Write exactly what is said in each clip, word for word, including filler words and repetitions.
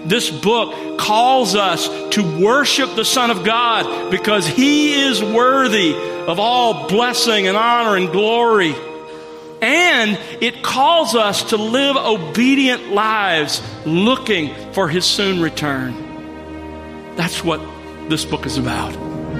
This book calls us to worship the Son of God because He is worthy of all blessing and honor and glory. And it calls us to live obedient lives looking for His soon return. That's what this book is about.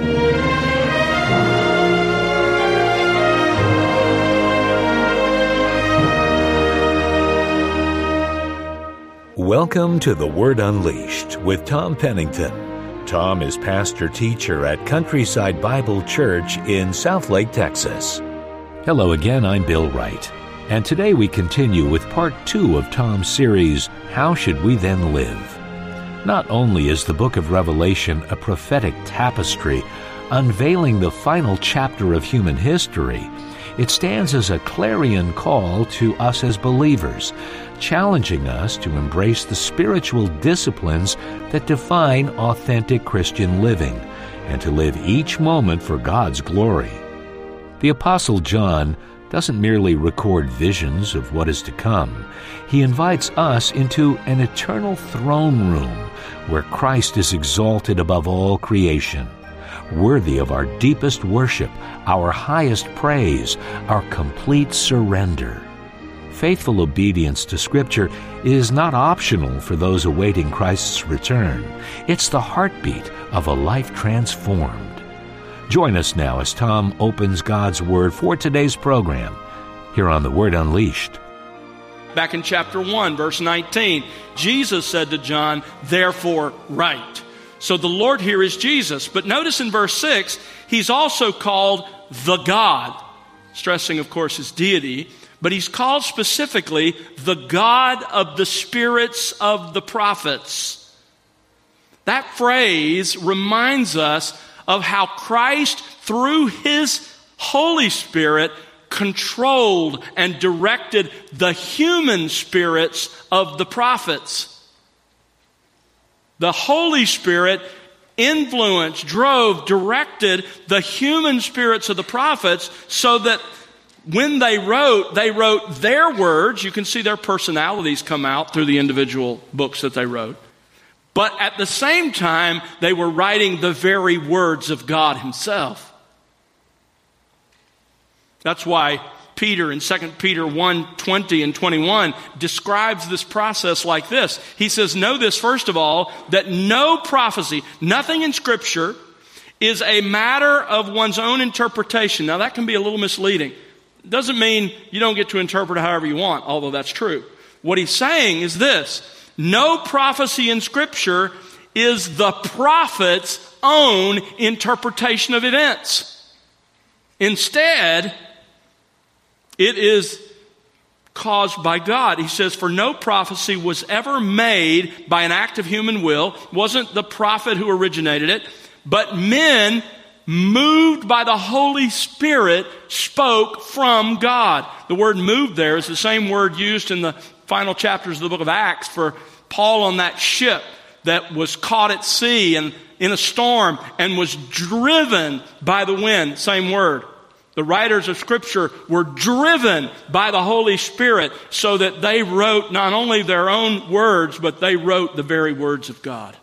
Welcome to The Word Unleashed with Tom Pennington. Tom is pastor-teacher at Countryside Bible Church in Southlake, Texas. Hello again, I'm Bill Wright. And today we continue with part two of Tom's series, How Should We Then Live? Not only is the book of Revelation a prophetic tapestry unveiling the final chapter of human history, it stands as a clarion call to us as believers, challenging us to embrace the spiritual disciplines that define authentic Christian living and to live each moment for God's glory. The Apostle John doesn't merely record visions of what is to come. He invites us into an eternal throne room where Christ is exalted above all creation, worthy of our deepest worship, our highest praise, our complete surrender. Faithful obedience to Scripture is not optional for those awaiting Christ's return. It's the heartbeat of a life transformed. Join us now as Tom opens God's Word for today's program here on The Word Unleashed. Back in chapter one, verse nineteen, Jesus said to John, "Therefore write." So the Lord here is Jesus. But notice in verse six, He's also called the God, stressing, of course, His deity. But He's called specifically the God of the spirits of the prophets. That phrase reminds us of how Christ, through His Holy Spirit, controlled and directed the human spirits of the prophets. The Holy Spirit influenced, drove, directed the human spirits of the prophets so that when they wrote, they wrote their words. You can see their personalities come out through the individual books that they wrote. But at the same time, they were writing the very words of God Himself. That's why Peter in Second Peter one, twenty and twenty-one describes this process like this. He says, know this, first of all, that no prophecy, nothing in Scripture, is a matter of one's own interpretation. Now, that can be a little misleading. It doesn't mean you don't get to interpret it however you want, although that's true. What he's saying is this: no prophecy in Scripture is the prophet's own interpretation of events. Instead, it is caused by God. He says, for no prophecy was ever made by an act of human will. It wasn't the prophet who originated it, but men moved by the Holy Spirit spoke from God. The word moved there is the same word used in the final chapters of the book of Acts for Paul on that ship that was caught at sea and in a storm and was driven by the wind. Same word. The writers of Scripture were driven by the Holy Spirit so that they wrote not only their own words, but they wrote the very words of God.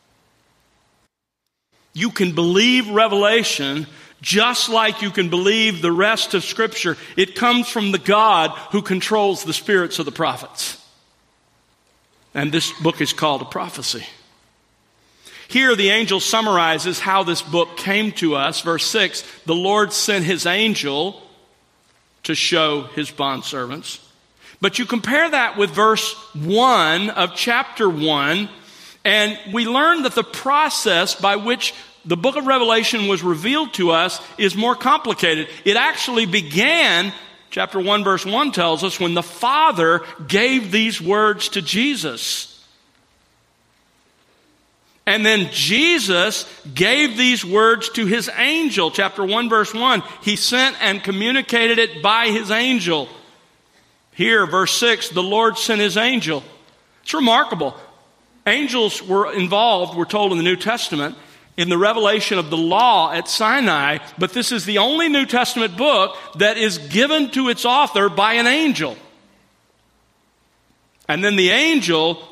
You can believe Revelation just like you can believe the rest of Scripture. It comes from the God who controls the spirits of the prophets. And this book is called a prophecy. Here the angel summarizes how this book came to us. Verse six, the Lord sent His angel to show His bondservants. But you compare that with verse one of chapter one, and we learn that the process by which the book of Revelation was revealed to us is more complicated. It actually began, chapter one verse one tells us, when the Father gave these words to Jesus. And then Jesus gave these words to His angel. Chapter one verse one, He sent and communicated it by His angel. Here, verse six, the Lord sent His angel. It's remarkable. Angels were involved, we're told in the New Testament, in the revelation of the law at Sinai, but this is the only New Testament book that is given to its author by an angel. And then the angel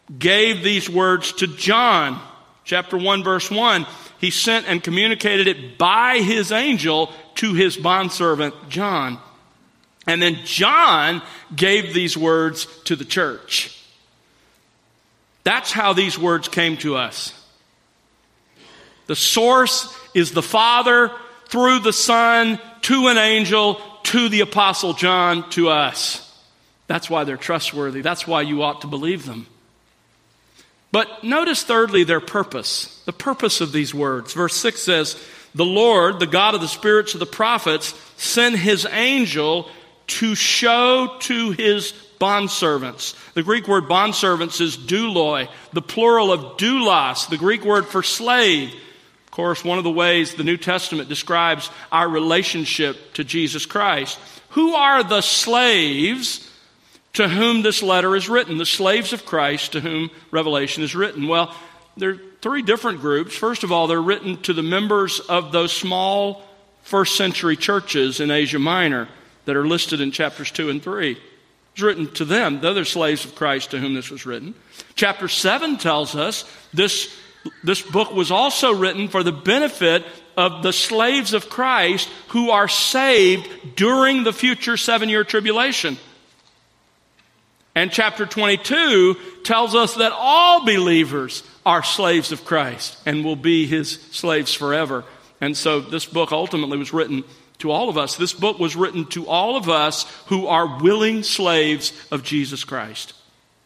gave these words to John. Chapter one, verse one, he sent and communicated it by his angel to his bondservant John. And then John gave these words to the church. That's how these words came to us. The source is the Father through the Son to an angel to the Apostle John to us. That's why they're trustworthy. That's why you ought to believe them. But notice thirdly their purpose. The purpose of these words. Verse six says, "The Lord, the God of the spirits of the prophets, sent his angel to show to his bondservants." The Greek word bondservants is douloi, the plural of doulos, the Greek word for slave. Of course, one of the ways the New Testament describes our relationship to Jesus Christ. Who are the slaves to whom this letter is written? The slaves of Christ to whom Revelation is written. Well, there are three different groups. First of all, they're written to the members of those small first century churches in Asia Minor that are listed in chapters two and three. It's written to them. They're the slaves of Christ to whom this was written. Chapter seven tells us this, this book was also written for the benefit of the slaves of Christ who are saved during the future seven-year tribulation. And chapter twenty-two tells us that all believers are slaves of Christ and will be his slaves forever. And so this book ultimately was written to all of us. This book was written to all of us who are willing slaves of Jesus Christ.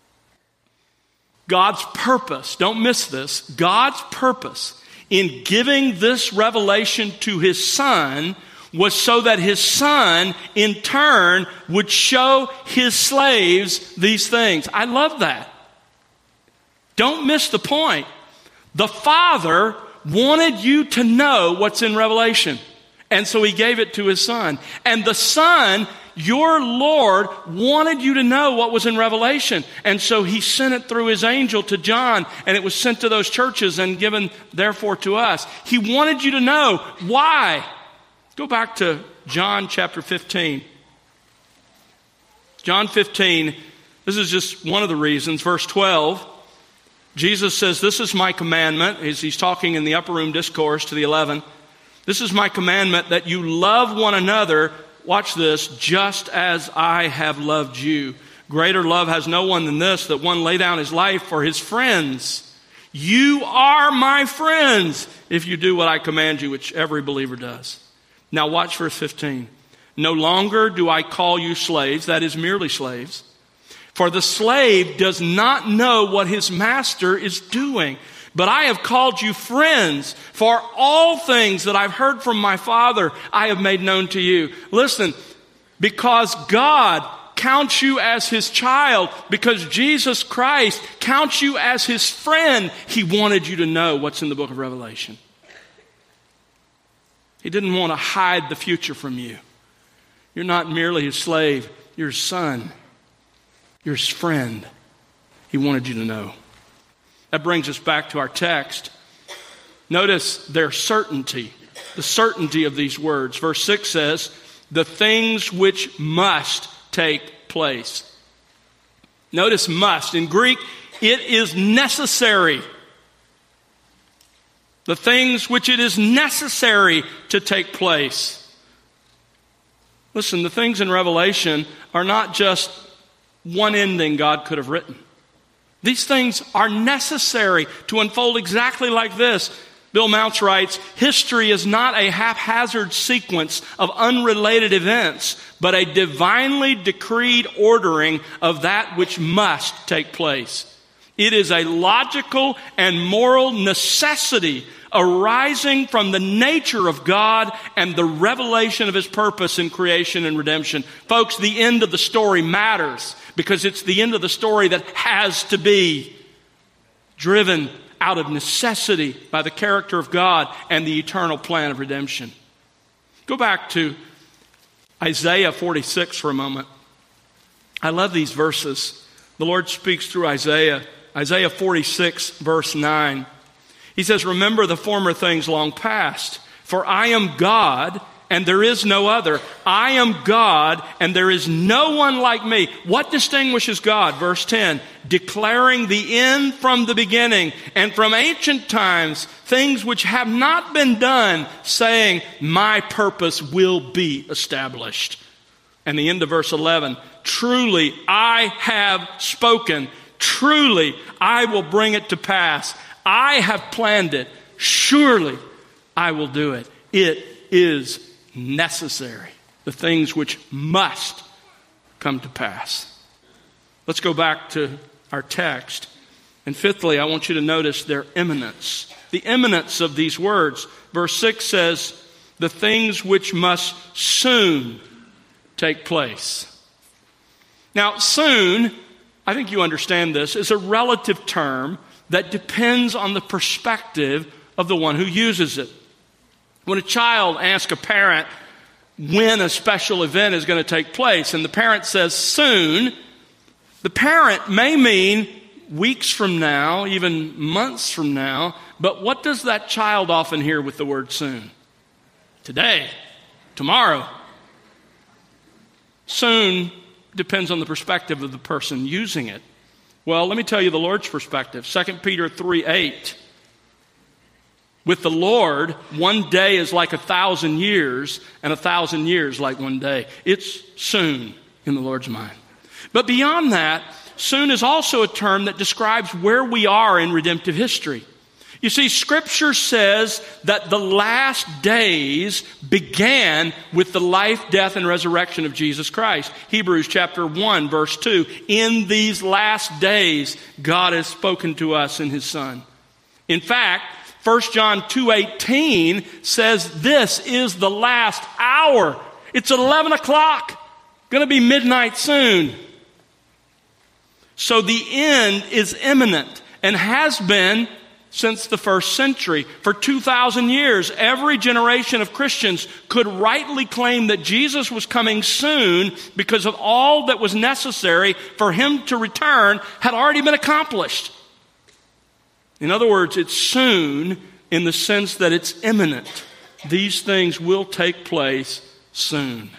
God's purpose, don't miss this, God's purpose in giving this revelation to his Son was so that his Son, in turn, would show his slaves these things. I love that. Don't miss the point. The Father wanted you to know what's in Revelation, and so he gave it to his Son. And the Son, your Lord, wanted you to know what was in Revelation, and so he sent it through his angel to John, and it was sent to those churches and given, therefore, to us. He wanted you to know. Why? Go back to John chapter fifteen. John fifteen, this is just one of the reasons. Verse twelve, Jesus says, "This is my commandment," as he's talking in the upper room discourse to the eleven. "This is my commandment, that you love one another," watch this, "just as I have loved you. Greater love has no one than this, that one lay down his life for his friends. You are my friends if you do what I command you," which every believer does. Now watch verse fifteen. "No longer do I call you slaves," that is merely slaves, "for the slave does not know what his master is doing. But I have called you friends, for all things that I've heard from my Father I have made known to you." Listen, because God counts you as his child, because Jesus Christ counts you as his friend, he wanted you to know what's in the book of Revelation. He didn't want to hide the future from you. You're not merely his slave, you're his son. You're his friend. He wanted you to know. That brings us back to our text. Notice their certainty, the certainty of these words. Verse six says, "the things which must take place." Notice must. In Greek, it is necessary. The things which it is necessary to take place. Listen, the things in Revelation are not just one ending God could have written. These things are necessary to unfold exactly like this. Bill Mounce writes, "History is not a haphazard sequence of unrelated events, but a divinely decreed ordering of that which must take place. It is a logical and moral necessity arising from the nature of God and the revelation of his purpose in creation and redemption." Folks, the end of the story matters because it's the end of the story that has to be driven out of necessity by the character of God and the eternal plan of redemption. Go back to Isaiah forty-six for a moment. I love these verses. The Lord speaks through Isaiah. Isaiah forty-six, verse nine. He says, "Remember the former things long past, for I am God and there is no other. I am God, and there is no one like me. What distinguishes God? Verse ten, declaring the end from the beginning, and from ancient times, things which have not been done, saying, my purpose will be established. And the end of verse eleven, truly I have spoken. Truly I will bring it to pass. I have planned it. Surely I will do it. It is necessary. The things which must come to pass. Let's go back to our text. And fifthly, I want you to notice their imminence. The imminence of these words. Verse six says, the things which must soon take place. Now, soon, I think you understand this, is a relative term that depends on the perspective of the one who uses it. When a child asks a parent when a special event is going to take place, and the parent says soon, the parent may mean weeks from now, even months from now, but what does that child often hear with the word soon? Today, tomorrow. Soon depends on the perspective of the person using it. Well, let me tell you the Lord's perspective. Second Peter three eight. With the Lord, one day is like a thousand years, and a thousand years like one day. It's soon in the Lord's mind. But beyond that, soon is also a term that describes where we are in redemptive history. You see, Scripture says that the last days began with the life, death, and resurrection of Jesus Christ. Hebrews chapter one, verse two. In these last days, God has spoken to us in His Son. In fact, First John two eighteen says this is the last hour. It's eleven o'clock. Going to be midnight soon. So the end is imminent and has been since the first century. For two thousand years, every generation of Christians could rightly claim that Jesus was coming soon because of all that was necessary for Him to return had already been accomplished. In other words, it's soon in the sense that it's imminent. These things will take place soon.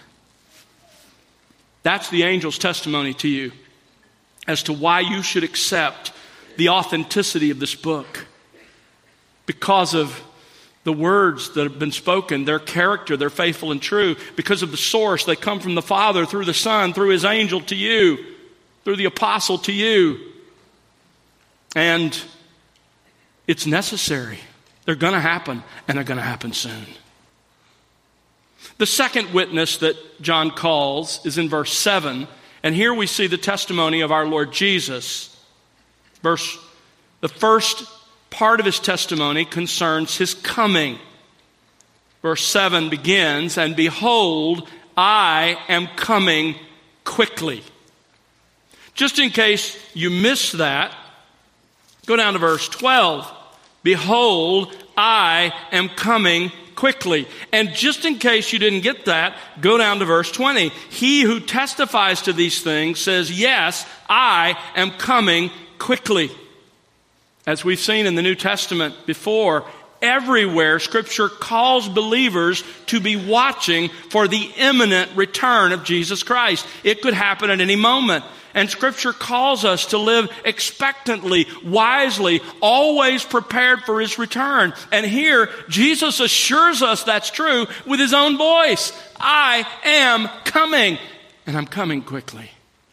That's the angel's testimony to you as to why you should accept the authenticity of this book. Because of the words that have been spoken, their character, they're faithful and true. Because of the source, they come from the Father, through the Son, through His angel to you, through the apostle to you. And it's necessary. They're going to happen, and they're going to happen soon. The second witness that John calls is in verse seven, and here we see the testimony of our Lord Jesus. Verse, the first part of His testimony concerns His coming. Verse seven begins, and behold, I am coming quickly. Just in case you missed that, go down to verse twelve. Behold, I am coming quickly. And just in case you didn't get that, go down to verse twenty. He who testifies to these things says, yes, I am coming quickly. As we've seen in the New Testament before, everywhere Scripture calls believers to be watching for the imminent return of Jesus Christ. It could happen at any moment. And Scripture calls us to live expectantly, wisely, always prepared for His return. And here, Jesus assures us that's true with His own voice. I am coming, and I'm coming quickly.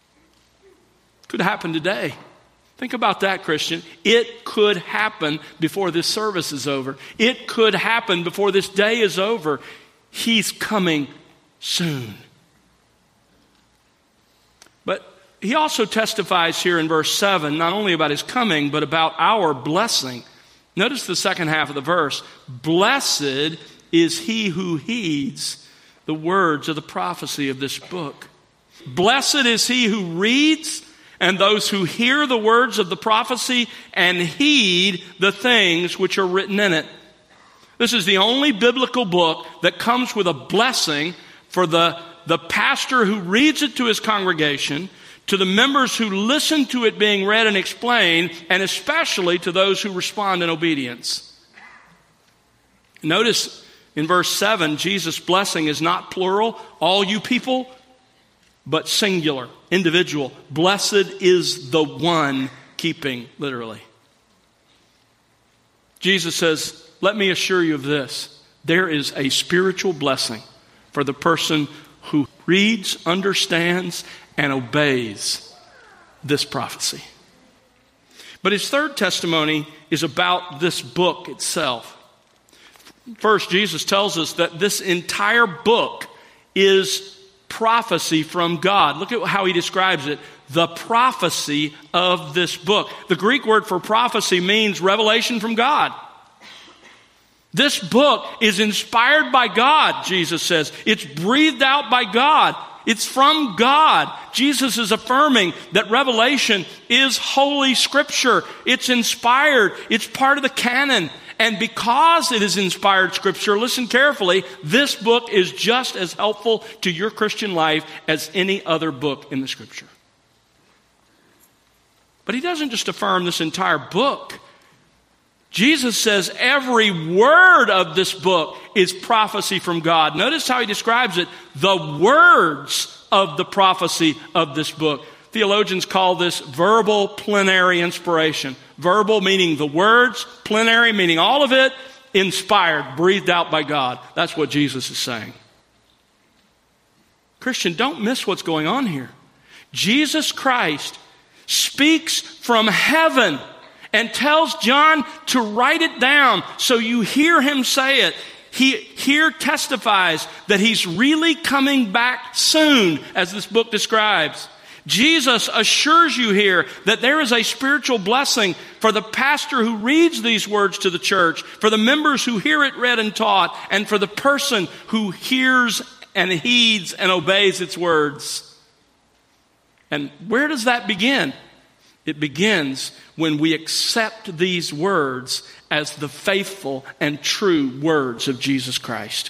Could happen today. Think about that, Christian. It could happen before this service is over. It could happen before this day is over. He's coming soon. But He also testifies here in verse seven, not only about His coming, but about our blessing. Notice the second half of the verse. Blessed is he who heeds the words of the prophecy of this book. Blessed is he who reads, and those who hear the words of the prophecy and heed the things which are written in it. This is the only biblical book that comes with a blessing for the, the pastor who reads it to his congregation, to the members who listen to it being read and explained, and especially to those who respond in obedience. Notice In verse seven, Jesus' blessing is not plural, all you people, but singular, individual. Blessed is the one keeping, literally. Jesus says, let me assure you of this. There is a spiritual blessing for the person who reads, understands, and obeys this prophecy. But his third testimony is about this book itself. First, Jesus tells us that this entire book is prophecy from God. Look at how he describes it. The prophecy of this book. The Greek word for prophecy means revelation from God. This book is inspired by God, Jesus says. It's breathed out by God. It's from God. Jesus is affirming that Revelation is Holy Scripture. It's inspired. It's part of the canon. And because it is inspired Scripture, listen carefully, this book is just as helpful to your Christian life as any other book in the Scripture. But he doesn't just affirm this entire book. Jesus says every word of this book is prophecy from God. Notice how he describes it, the words of the prophecy of this book. Theologians call this verbal plenary inspiration. Verbal meaning the words, plenary meaning all of it, inspired, breathed out by God. That's what Jesus is saying. Christian, don't miss what's going on here. Jesus Christ speaks from heaven and tells John to write it down so you hear him say it. He here testifies that he's really coming back soon, as this book describes. Jesus assures you here that there is a spiritual blessing for the pastor who reads these words to the church, for the members who hear it read and taught, and for the person who hears and heeds and obeys its words. And where does that begin? It begins when we accept these words as the faithful and true words of Jesus Christ.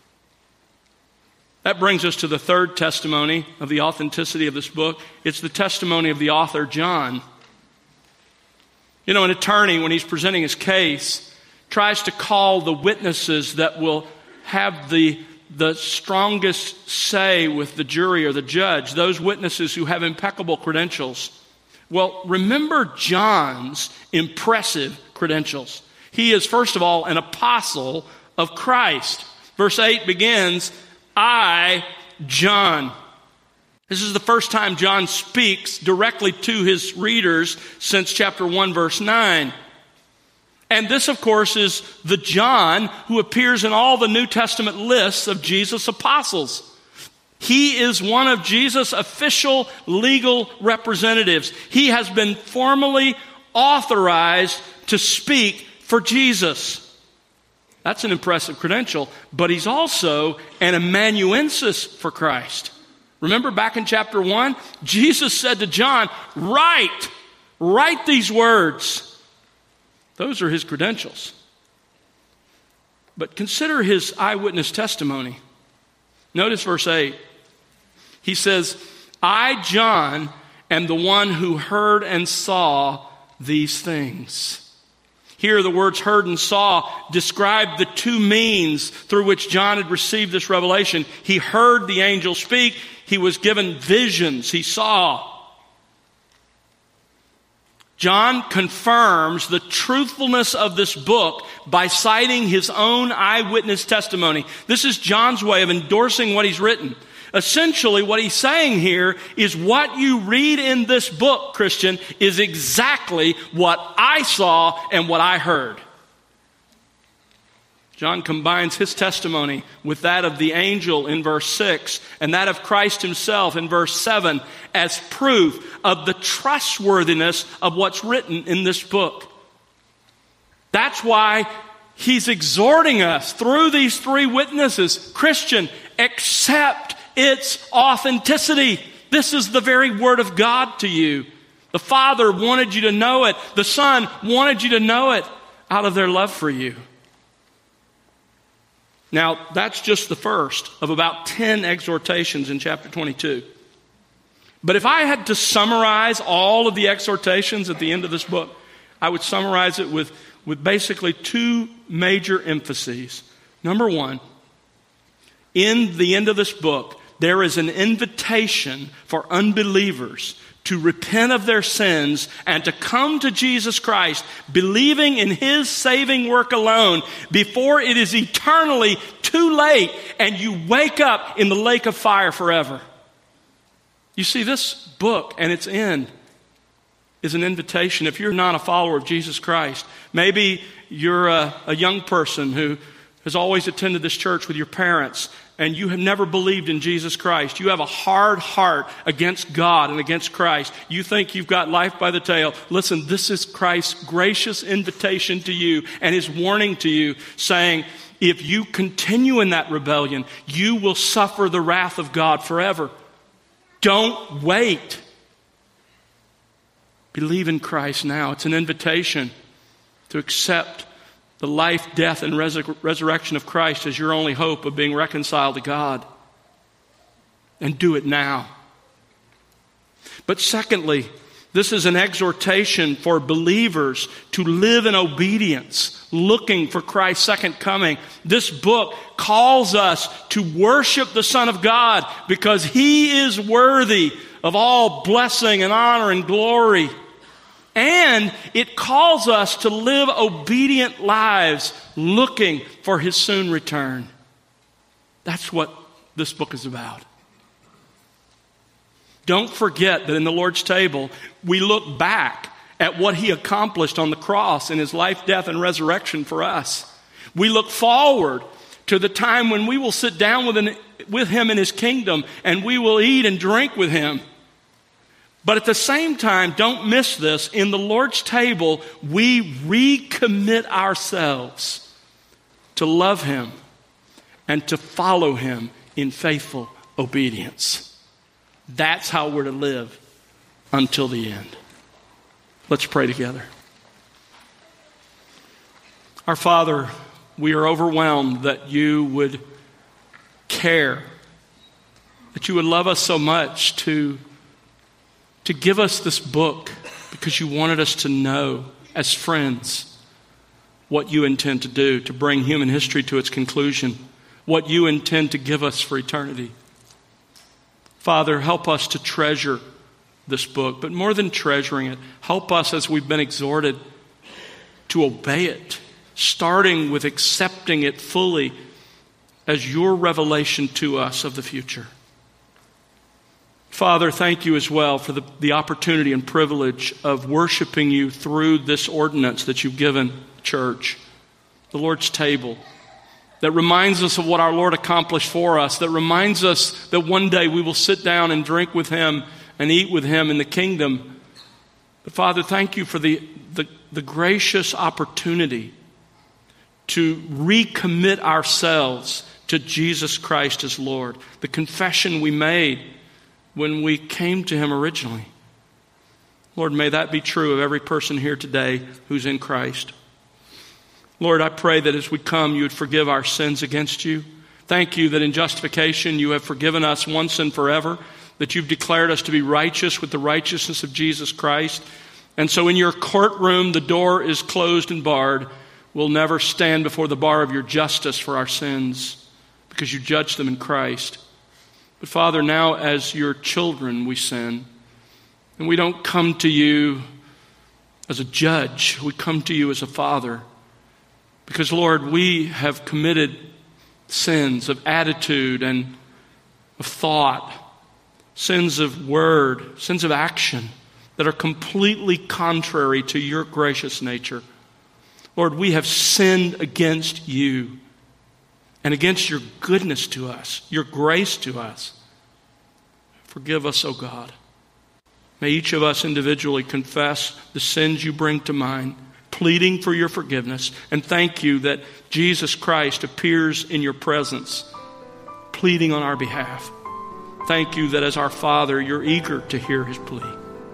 That brings us to the third testimony of the authenticity of this book. It's the testimony of the author, John. You know, an attorney, when he's presenting his case, tries to call the witnesses that will have the, the strongest say with the jury or the judge, those witnesses who have impeccable credentials. Well, remember John's impressive credentials. He is, first of all, an apostle of Christ. Verse eight begins, I, John. This is the first time John speaks directly to his readers since chapter one, verse nine. And this, of course, is the John who appears in all the New Testament lists of Jesus' apostles. He is one of Jesus' official legal representatives. He has been formally authorized to speak for Jesus. That's an impressive credential, but he's also an amanuensis for Christ. Remember back in chapter one, Jesus said to John, write, write these words. Those are his credentials. But consider his eyewitness testimony. Notice verse eight. He says, I, John, am the one who heard and saw these things. Here, the words heard and saw describe the two means through which John had received this revelation. He heard the angel speak. He was given visions. He saw. John confirms the truthfulness of this book by citing his own eyewitness testimony. This is John's way of endorsing what he's written. Essentially, what he's saying here is what you read in this book, Christian, is exactly what I saw and what I heard. John combines his testimony with that of the angel in verse six and that of Christ himself in verse seven as proof of the trustworthiness of what's written in this book. That's why he's exhorting us through these three witnesses, Christian, accept its authenticity. This is the very word of God to you. The Father wanted you to know it. The Son wanted you to know it out of their love for you. Now, that's just the first of about ten exhortations in chapter twenty-two. But if I had to summarize all of the exhortations at the end of this book, I would summarize it with, with basically two major emphases. Number one, in the end of this book, there is an invitation for unbelievers to repent of their sins and to come to Jesus Christ, believing in His saving work alone before it is eternally too late and you wake up in the lake of fire forever. You see, this book and its end is an invitation. If you're not a follower of Jesus Christ, maybe you're a, a young person who has always attended this church with your parents, and you have never believed in Jesus Christ. You have a hard heart against God and against Christ. You think you've got life by the tail. Listen, this is Christ's gracious invitation to you and His warning to you, saying, if you continue in that rebellion, you will suffer the wrath of God forever. Don't wait. Believe in Christ now. It's an invitation to accept the life, death, and resur- resurrection of Christ as your only hope of being reconciled to God. And do it now. But secondly, this is an exhortation for believers to live in obedience, looking for Christ's second coming. This book calls us to worship the Son of God because He is worthy of all blessing and honor and glory. And it calls us to live obedient lives looking for His soon return. That's what this book is about. Don't forget that in the Lord's table, we look back at what He accomplished on the cross in His life, death, and resurrection for us. We look forward to the time when we will sit down with, an, with Him in His kingdom and we will eat and drink with Him. But at the same time, don't miss this, in the Lord's table, we recommit ourselves to love Him and to follow Him in faithful obedience. That's how we're to live until the end. Let's pray together. Our Father, we are overwhelmed that You would care, that You would love us so much to to give us this book because You wanted us to know as friends what You intend to do to bring human history to its conclusion, what You intend to give us for eternity. Father, help us to treasure this book, but more than treasuring it, help us as we've been exhorted to obey it, starting with accepting it fully as Your revelation to us of the future. Father, thank You as well for the, the opportunity and privilege of worshiping You through this ordinance that You've given church, the Lord's table, that reminds us of what our Lord accomplished for us, that reminds us that one day we will sit down and drink with Him and eat with Him in the kingdom. But Father, thank You for the, the, the gracious opportunity to recommit ourselves to Jesus Christ as Lord, the confession we made when we came to Him originally. Lord, may that be true of every person here today who's in Christ. Lord, I pray that as we come, You would forgive our sins against You. Thank You that in justification You have forgiven us once and forever, that You've declared us to be righteous with the righteousness of Jesus Christ. And so in Your courtroom, the door is closed and barred. We'll never stand before the bar of Your justice for our sins because You judge them in Christ. But Father, now as Your children we sin, and we don't come to You as a judge, we come to You as a Father. Because Lord, we have committed sins of attitude and of thought, sins of word, sins of action that are completely contrary to Your gracious nature. Lord, we have sinned against You and against Your goodness to us, Your grace to us. Forgive us, O God. May each of us individually confess the sins You bring to mind, pleading for Your forgiveness, and thank You that Jesus Christ appears in Your presence, pleading on our behalf. Thank You that as our Father, You're eager to hear His plea.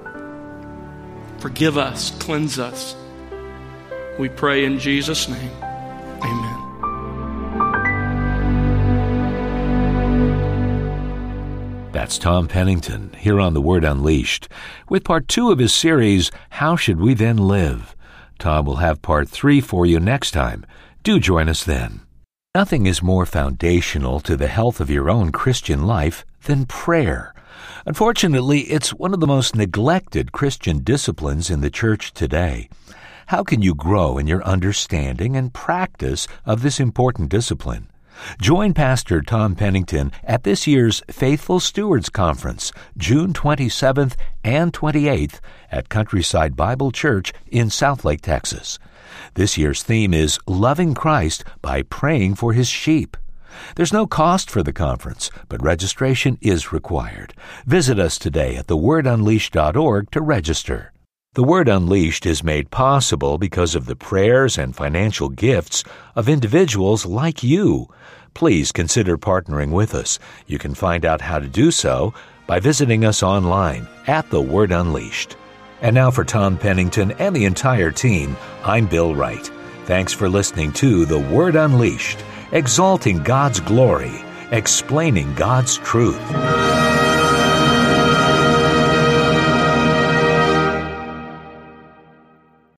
Forgive us, cleanse us. We pray in Jesus' name. Amen. That's Tom Pennington here on The Word Unleashed with part two of his series, How Should We Then Live? Tom will have part three for you next time. Do join us then. Nothing is more foundational to the health of your own Christian life than prayer. Unfortunately, it's one of the most neglected Christian disciplines in the church today. How can you grow in your understanding and practice of this important discipline? Join Pastor Tom Pennington at this year's Faithful Stewards Conference, June twenty-seventh and twenty-eighth at Countryside Bible Church in Southlake, Texas. This year's theme is Loving Christ by Praying for His Sheep. There's no cost for the conference, but registration is required. Visit us today at the word unleashed dot org to register. The Word Unleashed is made possible because of the prayers and financial gifts of individuals like you. Please consider partnering with us. You can find out how to do so by visiting us online at The Word Unleashed. And now for Tom Pennington and the entire team, I'm Bill Wright. Thanks for listening to The Word Unleashed, exalting God's glory, explaining God's truth.